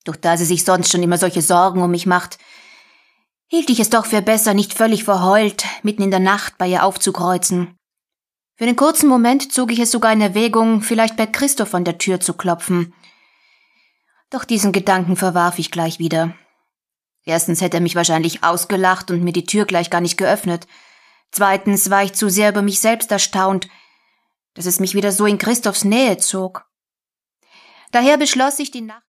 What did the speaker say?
Doch da sie sich sonst schon immer solche Sorgen um mich macht, hielt ich es doch für besser, nicht völlig verheult, mitten in der Nacht bei ihr aufzukreuzen. Für einen kurzen Moment zog ich es sogar in Erwägung, vielleicht bei Christoph an der Tür zu klopfen. Doch diesen Gedanken verwarf ich gleich wieder. Erstens hätte er mich wahrscheinlich ausgelacht und mir die Tür gleich gar nicht geöffnet. Zweitens war ich zu sehr über mich selbst erstaunt, dass es mich wieder so in Christophs Nähe zog. Daher beschloss ich, die Nacht